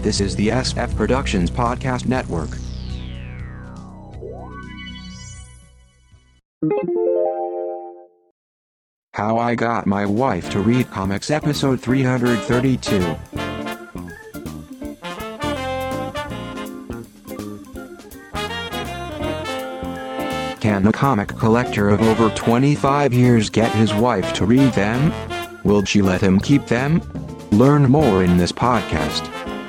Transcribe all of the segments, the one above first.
This is the SF Productions Podcast Network. How I Got My Wife to Read Comics, episode 332. Can a comic collector of over 25 years get his wife to read them? Will she let him keep them? Learn more in this podcast.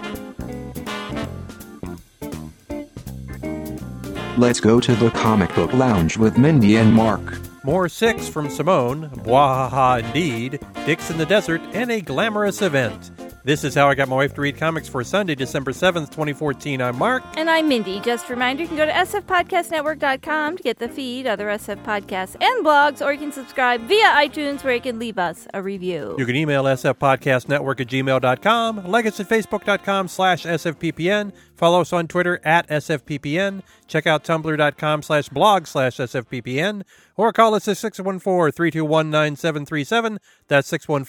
Let's go to the comic book lounge with Mindy and Mark. More 6 from Simone, Bwahaha indeed, Dicks in the Desert, and a glamorous event. This is How I Got My Wife to Read Comics for Sunday, December 7th, 2014. I'm Mark. And I'm Mindy. Just a reminder, you can go to sfpodcastnetwork.com to get the feed, other SF podcasts and blogs, or you can subscribe via iTunes where you can leave us a review. You can email sfpodcastnetwork@gmail.com, like us at facebook.com/sfppn, follow us on Twitter @sfppn, check out tumblr.com/blog/sfppn, or call us at 614-321-9737. That's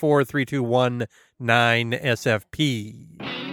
614-321-9SFP.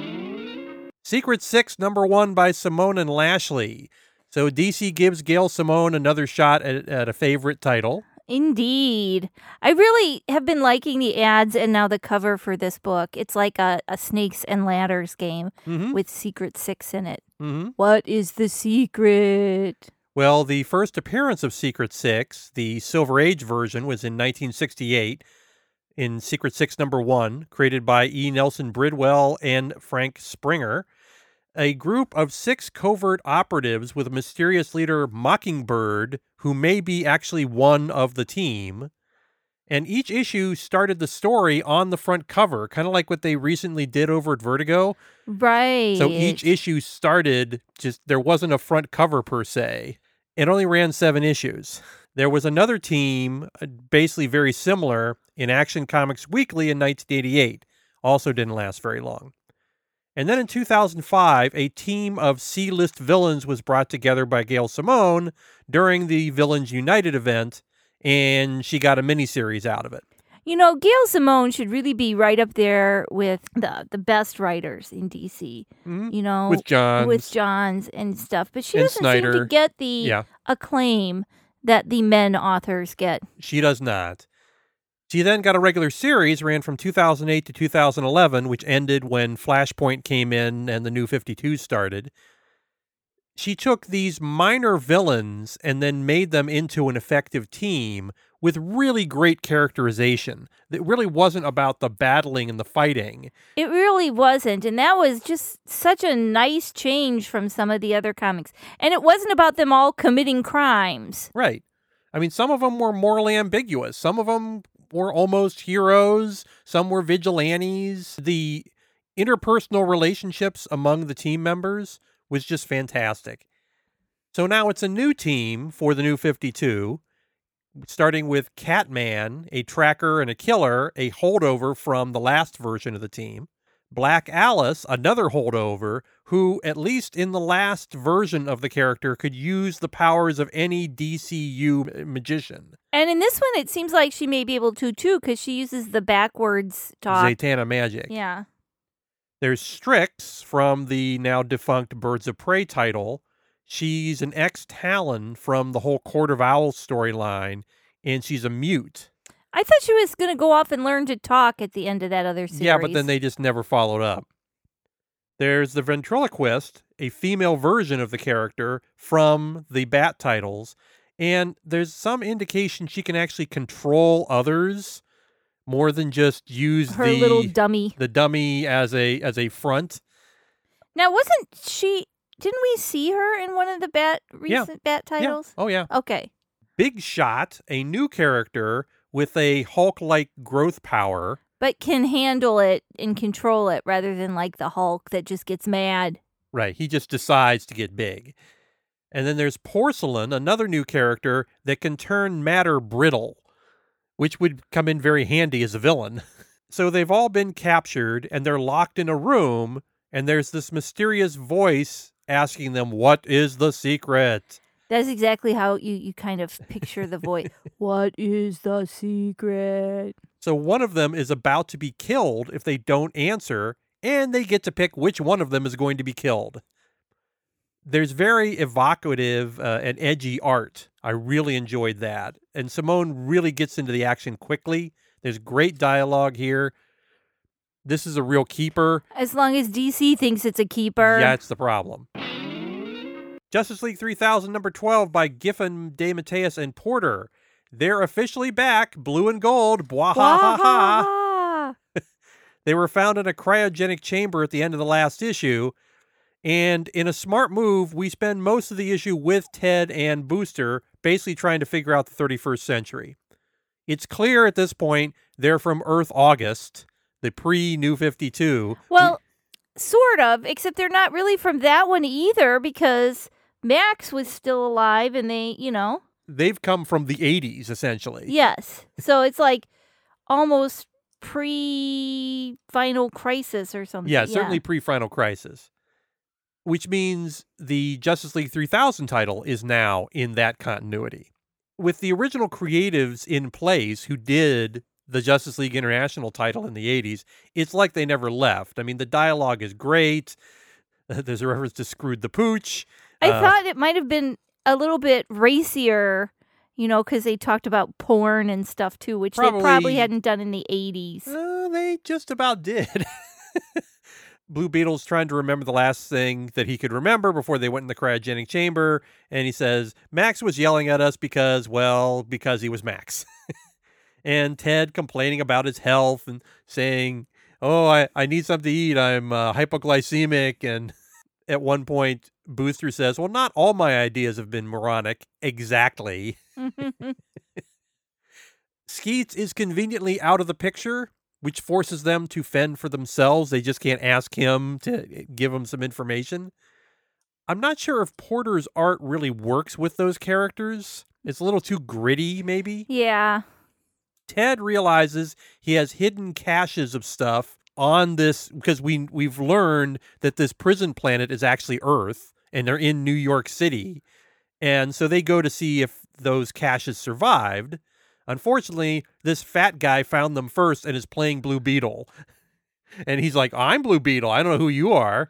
Secret 6, number 1 by Simone and Lashley. So DC gives Gail Simone another shot at a favorite title. Indeed. I really have been liking the ads and now the cover for this book. It's like a snakes and ladders game with Secret 6 in it. What is the secret? Well, the first appearance of Secret 6, the Silver Age version, was in 1968 in Secret 6 number 1, created by E. Nelson Bridwell and Frank Springer. A group of 6 covert operatives with a mysterious leader, Mockingbird, who may be actually one of the team. And each issue started the story on the front cover, kind of like what they recently did over at Vertigo. Right. So each issue started, there wasn't a front cover per se. It only ran 7 issues. There was another team, basically very similar, in Action Comics Weekly in 1988. Also didn't last very long. And then in 2005, a team of C-list villains was brought together by Gail Simone during the Villains United event, and she got a miniseries out of it. You know, Gail Simone should really be right up there with the best writers in DC. You know, with Johns and stuff. But she and doesn't Snyder. seem to get the acclaim that the men authors get. She does not. She then got a regular series, ran from 2008 to 2011, which ended when Flashpoint came in and the New 52 started. She took these minor villains and then made them into an effective team with really great characterization. It really wasn't about the battling and the fighting. It really wasn't, and that was just such a nice change from some of the other comics. And it wasn't about them all committing crimes. Right. I mean, some of them were morally ambiguous. Some of them were almost heroes. Some were vigilantes. The interpersonal relationships among the team members was just fantastic. So now it's a new team for the New 52, starting with Catman, a tracker and a killer, a holdover from the last version of the team. Black Alice, another holdover, who, at least in the last version of the character, could use the powers of any DCU magician. And in this one, it seems like she may be able to, too, because she uses the backwards talk. Zatanna magic. Yeah. There's Strix from the now defunct Birds of Prey title. She's an ex-Talon from the whole Court of Owls storyline, and she's a mute. I thought she was going to go off and learn to talk at the end of that other series. Yeah, but then they just never followed up. There's the Ventriloquist, a female version of the character from the Bat titles, and there's some indication she can actually control others more than just use her little dummy. The dummy as a front. Now, didn't we see her in one of the recent Bat titles? Yeah. Oh, yeah. Okay. Big Shot, a new character with a Hulk-like growth power. But can handle it and control it rather than like the Hulk that just gets mad. Right. He just decides to get big. And then there's Porcelain, another new character that can turn matter brittle, which would come in very handy as a villain. So they've all been captured, and they're locked in a room, and there's this mysterious voice asking them, what is the secret? That's exactly how you kind of picture the voice. What is the secret? So one of them is about to be killed if they don't answer, and they get to pick which one of them is going to be killed. There's very evocative and edgy art. I really enjoyed that. And Simone really gets into the action quickly. There's great dialogue here. This is a real keeper. As long as DC thinks it's a keeper. Yeah, it's the problem. Justice League 3000, number 12 by Giffen, DeMatteis, and Porter. They're officially back, blue and gold. Bwahaha. They were found in a cryogenic chamber at the end of the last issue. And in a smart move, we spend most of the issue with Ted and Booster, basically trying to figure out the 31st century. It's clear at this point they're from Earth August, the pre-New 52. Well, sort of, except they're not really from that one either, because Max was still alive and they, They've come from the 80s, essentially. Yes. So it's like almost pre-Final Crisis or something. Yeah, certainly pre-Final Crisis. Which means the Justice League 3000 title is now in that continuity. With the original creatives in place who did the Justice League International title in the 80s, it's like they never left. I mean, the dialogue is great. There's a reference to Screwed the Pooch. I thought it might have been a little bit racier, because they talked about porn and stuff too, which they probably hadn't done in the 80s. They just about did. Blue Beetle's trying to remember the last thing that he could remember before they went in the cryogenic chamber. And he says, Max was yelling at us because he was Max. And Ted complaining about his health and saying, oh, I need something to eat. I'm hypoglycemic. And at one point, Booster says, well, not all my ideas have been moronic. Exactly. Skeets is conveniently out of the picture, which forces them to fend for themselves. They just can't ask him to give them some information. I'm not sure if Porter's art really works with those characters. It's a little too gritty, maybe. Yeah. Ted realizes he has hidden caches of stuff on this, because we've learned that this prison planet is actually Earth, and they're in New York City. And so they go to see if those caches survived. Unfortunately, this fat guy found them first and is playing Blue Beetle. And he's like, I'm Blue Beetle. I don't know who you are.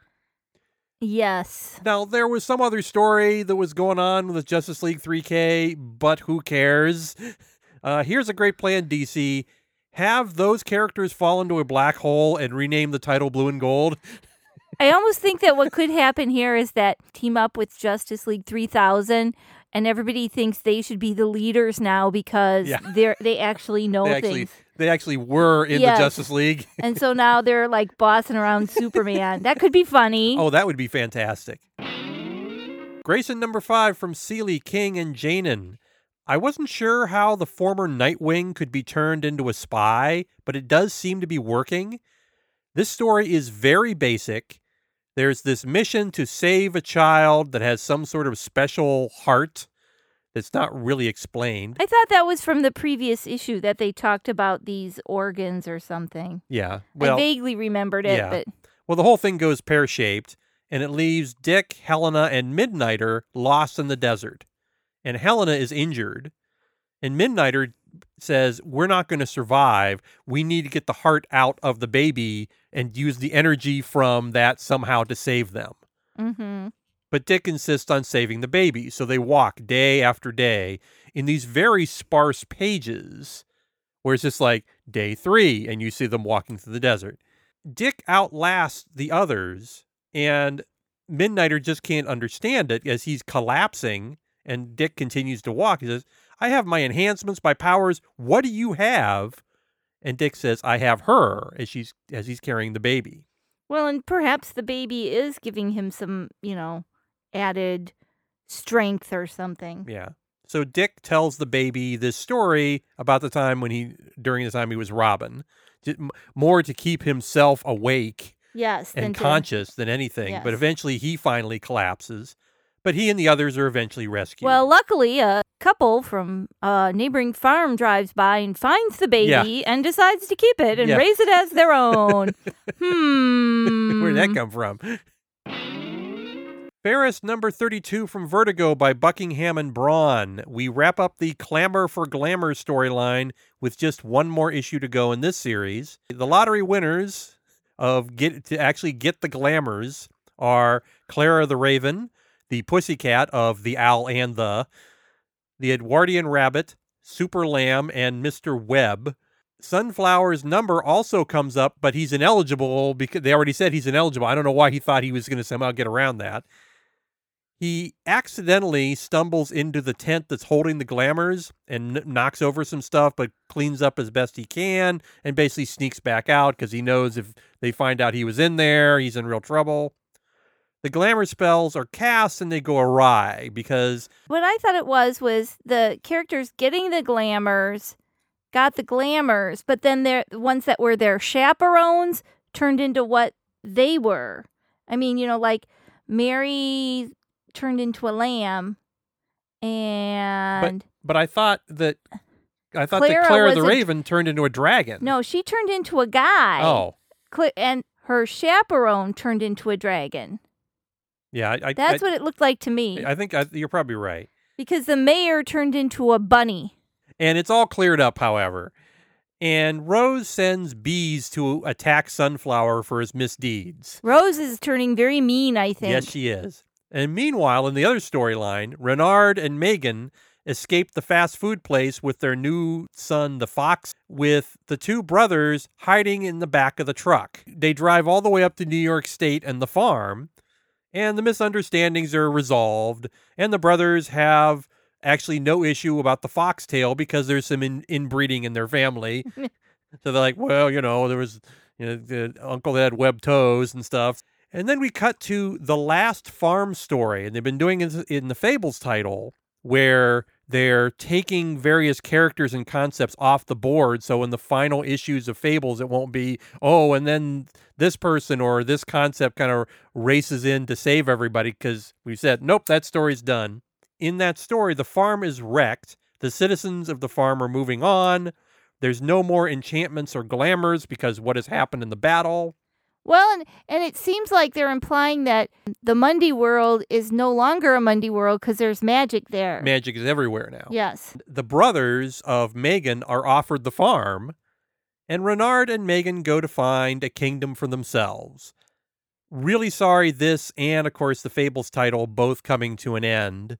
Yes. Now, there was some other story that was going on with Justice League 3K, but who cares? Here's a great plan, DC. Have those characters fall into a black hole and rename the title Blue and Gold. I almost think that what could happen here is that team up with Justice League 3000, and everybody thinks they should be the leaders now because they actually know things. They actually were in the Justice League. And so now they're like bossing around Superman. That could be funny. Oh, that would be fantastic. Grayson number 5 from Seeley, King, and Janin. I wasn't sure how the former Nightwing could be turned into a spy, but it does seem to be working. This story is very basic. There's this mission to save a child that has some sort of special heart that's not really explained. I thought that was from the previous issue that they talked about these organs or something. Yeah. Well, I vaguely remembered it. But well, the whole thing goes pear-shaped, and it leaves Dick, Helena, and Midnighter lost in the desert. And Helena is injured. And Midnighter says, we're not going to survive. We need to get the heart out of the baby and use the energy from that somehow to save them. Mm-hmm. But Dick insists on saving the baby, so they walk day after day in these very sparse pages where it's just like day 3, and you see them walking through the desert. Dick outlasts the others, and Midnighter just can't understand it as he's collapsing, and Dick continues to walk. He says, I have my enhancements, my powers. What do you have? And Dick says, I have her, as he's carrying the baby. Well, and perhaps the baby is giving him some, added strength or something. Yeah. So Dick tells the baby this story about the time during the time he was Robin, more to keep himself awake and conscious than anything. Yes. But eventually he finally collapses. But he and the others are eventually rescued. Well, luckily, a couple from a neighboring farm drives by and finds the baby and decides to keep it and raise it as their own. Where'd that come from? Ferris number 32 from Vertigo by Buckingham and Braun. We wrap up the Clamor for Glamour storyline with just one more issue to go in this series. The lottery winners to actually get the glamours are Clara the Raven, the Pussycat of the Owl and the Edwardian Rabbit, Super Lamb, and Mr. Webb. Sunflower's number also comes up, but he's ineligible because they already said he's ineligible. I don't know why he thought he was going to somehow get around that. He accidentally stumbles into the tent that's holding the glamours and knocks over some stuff, but cleans up as best he can and basically sneaks back out because he knows if they find out he was in there, he's in real trouble. The glamour spells are cast and they go awry because... What I thought it was the characters getting the glamours, got the glamours, but then the ones that were their chaperones turned into what they were. I mean, like Mary turned into a lamb, and... But I thought that Clara the Raven turned into a dragon. No, she turned into a guy. Oh. And her chaperone turned into a dragon. Yeah, that's what it looked like to me. I think you're probably right. Because the mayor turned into a bunny. And it's all cleared up, however. And Rose sends bees to attack Sunflower for his misdeeds. Rose is turning very mean, I think. Yes, she is. And meanwhile, in the other storyline, Renard and Megan escape the fast food place with their new son, the Fox, with the two brothers hiding in the back of the truck. They drive all the way up to New York State and the farm, and the misunderstandings are resolved, and the brothers have actually no issue about the foxtail because there's some inbreeding in their family. So they're like, well, there was the uncle that had webbed toes and stuff. And then we cut to the last farm story, and they've been doing it in the Fables title, where they're taking various characters and concepts off the board. So in the final issues of Fables, it won't be, and then this person or this concept kind of races in to save everybody because we said, nope, that story's done. In that story, the farm is wrecked. The citizens of the farm are moving on. There's no more enchantments or glamours because what has happened in the battle. Well, and it seems like they're implying that the Mundy world is no longer a Mundy world because there's magic there. Magic is everywhere now. Yes. The brothers of Megan are offered the farm, and Renard and Megan go to find a kingdom for themselves. Really sorry this and, of course, the Fables title both coming to an end.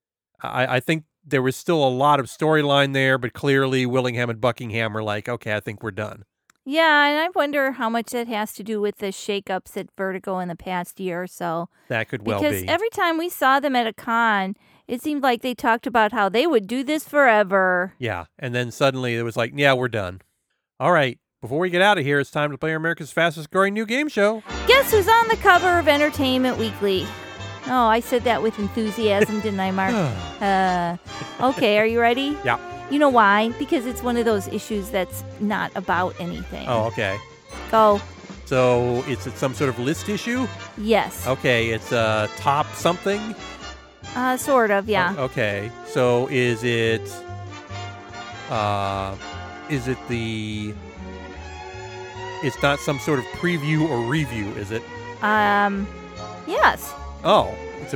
I think there was still a lot of storyline there, but clearly Willingham and Buckingham are like, okay, I think we're done. Yeah, and I wonder how much that has to do with the shakeups at Vertigo in the past year or so. That could well be. Because every time we saw them at a con, it seemed like they talked about how they would do this forever. Yeah, and then suddenly it was like, yeah, we're done. All right, before we get out of here, it's time to play America's fastest growing new game show. Guess who's on the cover of Entertainment Weekly? Oh, I said that with enthusiasm, didn't I, Mark? Okay, are you ready? Yeah. You know why? Because it's one of those issues that's not about anything. Oh, okay. Go. So it's some sort of list issue? Yes. Okay, it's top something? Sort of, yeah. Okay, so is it it's not some sort of preview or review, is it? Yes. Oh, it's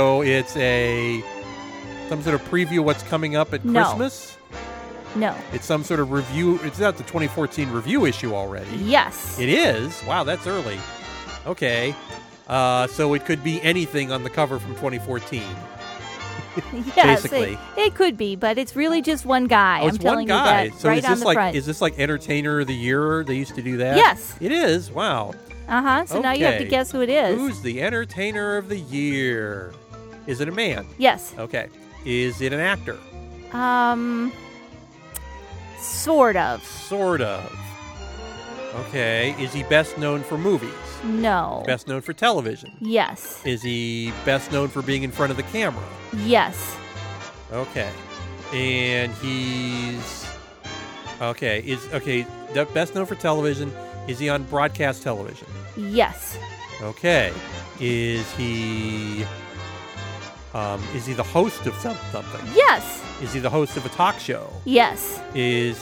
some sort of preview of what's coming up at Christmas? No. It's some sort of review. It's not the 2014 review issue already. Yes. It is? Wow, that's early. Okay. So it could be anything on the cover from 2014. Yes, basically. It could be, but it's really just one guy. Oh, it's I'm telling one guy. You that so right on the front. Is this like Entertainer of the Year? They used to do that? Yes. It is? Wow. So now you have to guess who it is. Who's the Entertainer of the Year? Is it a man? Yes. Okay. Is it an actor? Sort of. Sort of. Okay. Is he best known for movies? No. Best known for television? Yes. Is he best known for being in front of the camera? Yes. Okay. And he's... Okay. Best known for television. Is he on broadcast television? Yes. Okay. Is he the host of something? Yes. Is he the host of a talk show? Yes. Is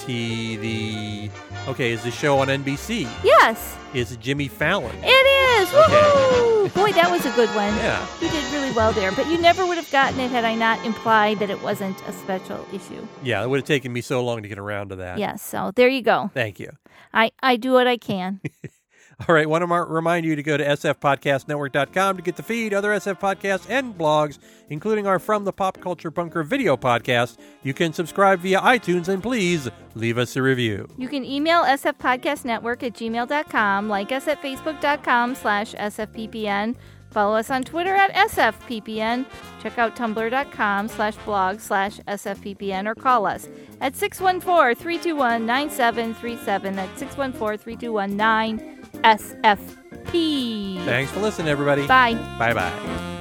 the show on NBC? Yes. Is it Jimmy Fallon? It is. Okay. Woohoo! Boy, that was a good one. Yeah. You did really well there, but you never would have gotten it had I not implied that it wasn't a special issue. Yeah, it would have taken me so long to get around to that. Yes, so there you go. Thank you. I do what I can. All right, want to remind you to go to sfpodcastnetwork.com to get the feed, other SF podcasts, and blogs, including our From the Pop Culture Bunker video podcast. You can subscribe via iTunes, and please leave us a review. You can email sfpodcastnetwork@gmail.com, like us at facebook.com/sfppn, follow us on Twitter at sfppn, check out tumblr.com/blog/sfppn, or call us at 614-321-9737. That's 614-321-9SFP. Thanks for listening, everybody. Bye. Bye-bye.